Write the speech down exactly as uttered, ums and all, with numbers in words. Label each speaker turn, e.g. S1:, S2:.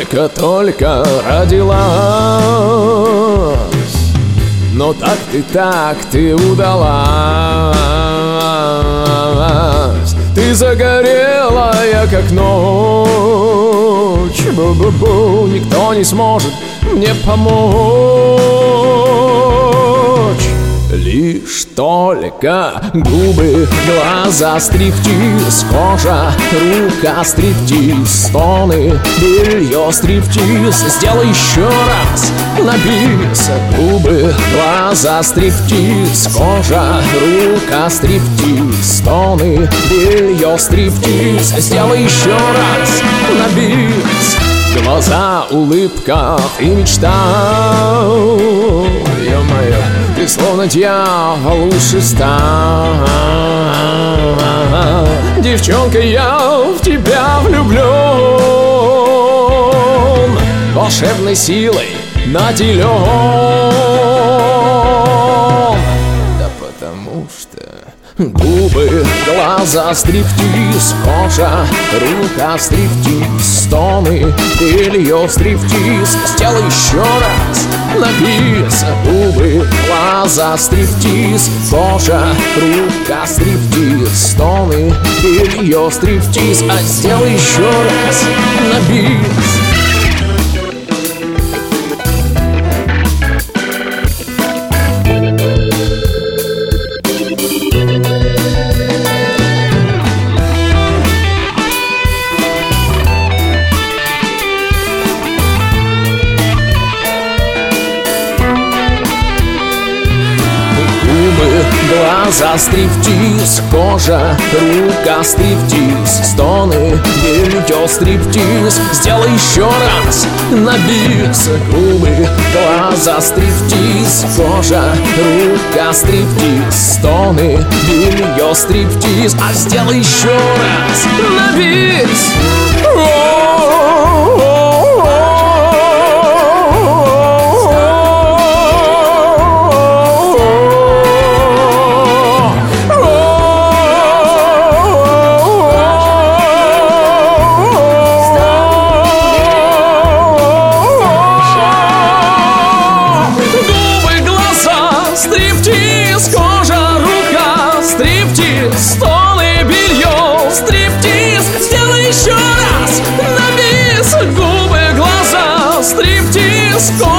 S1: только-только родилась. Но так ты, так ты удалась. Ты загорелая, как ночь. Бу-бу-бу, никто не сможет мне помочь. Лишь только губы, глаза, стриптиз, кожа, рука, стриптиз, стоны, белье, стриптиз. Сделай еще раз на бис. Губы, глаза, стриптиз, кожа, рука, стриптиз, стоны, белье, стриптиз. Сделай еще раз на бис. Глаза, улыбка, ты мечтал, ё-моё, ты словно дьявол у шеста. Девчонка, я в тебя влюблен, волшебной силой наделен. Да потому что губы, глаза, стриптиз, кожа, рука, стриптиз, стоны, белье, стриптиз. Сделай еще раз на бис. Губы, глаза, стриптиз, кожа, рука, стриптиз, стоны, белье, стриптиз. А сделай еще раз на бис. Глаза, стриптиз, кожа, рука, стриптиз, стоны, белье, стриптиз. Сделай еще раз на бис. Губы, глаза, стриптиз, кожа, рука, стриптиз, стоны, белье, стриптиз. А сделай еще раз на бис. Стоны, белье, стриптиз. Сделай еще раз на бис. Губы, глаза, стриптиз.